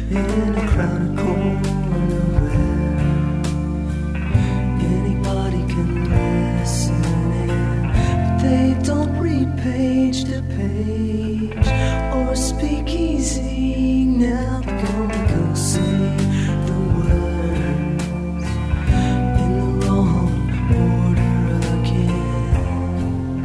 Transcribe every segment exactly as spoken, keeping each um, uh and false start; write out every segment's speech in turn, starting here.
in a crowded corner where anybody can listen in, but they don't read page to page or speak easy. Now they're gonna go say the words in the wrong order again.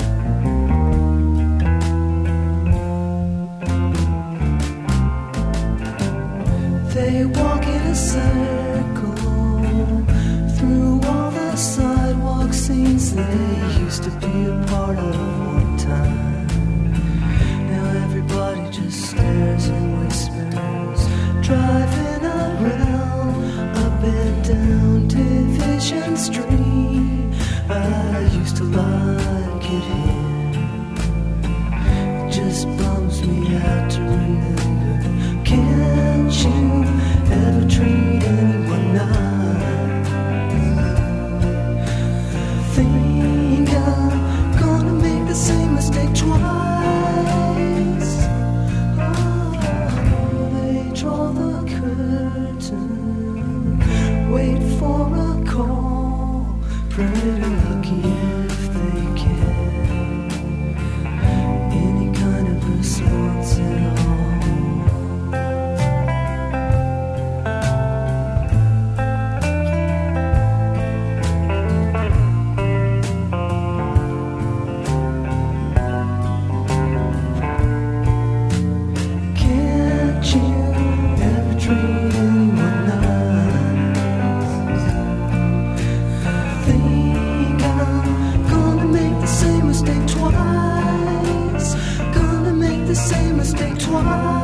They walk in a circle through all the sidewalk scenes they used to be a part of one time. Now everybody just stares and whispers, driving around up and down Division Street. I used to like it here. It just bums me out to remember. Can't you ever treat anyone nice? Think I'm gonna make the same mistake twice. Oh, they draw the curtain, wait for a call, pretty lucky if they get any kind of response at all. Can't you ever treat anyone nice? Think I'm gonna make the same mistake twice. Gonna make the same mistake twice.